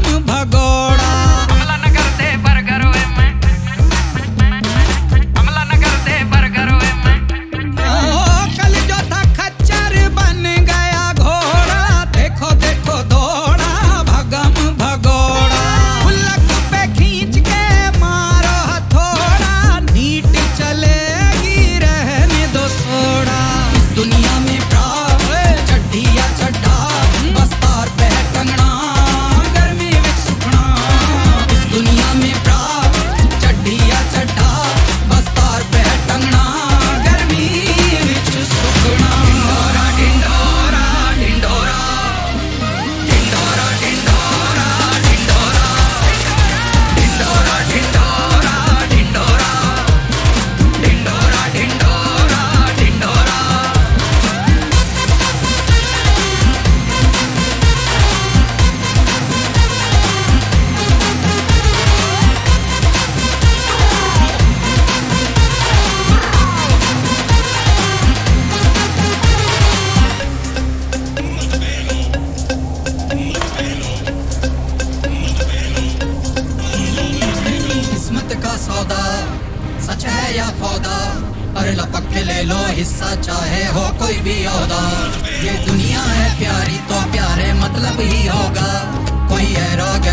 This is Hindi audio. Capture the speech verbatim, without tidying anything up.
भगोड़ा। हमला न कर दे बर्गर वे मैं, हमला न कर दे बर्गर वे मैं। ओ कल जो था खच्चर बन गया घोड़ा, देखो देखो दौड़ा भगम भगोड़ा। गुल्लक पे खींच के मारो हथौड़ा, नीट चलेगी रहने दो सोड़ा। इस दुनिया में प्राप चड्डी या चड्ढा, बस्तार पे है कंगना, गर्मी विच सुखना। इस दुनिया में प्राप चड्डी या चड्ढा, बस्तार पे है टंगना, गर्मी विच सुखना। ढिंडोरा ढिंडोरा ढिंडोरा ढिंडोरा ढिंडोरा ढिंडोरा ढिंडोरा ढिंडोरा ढिंडोरा ढिंडोरा ढिंडोरा ढिंडोरा। किस्मत का सौदा सच है या फौदा, पर लपक के ले लो हिस्सा चाहे हो कोई भी औदा। ये दुनिया है प्यारी तो प्यारे मतलब ही होगा, कोई है राग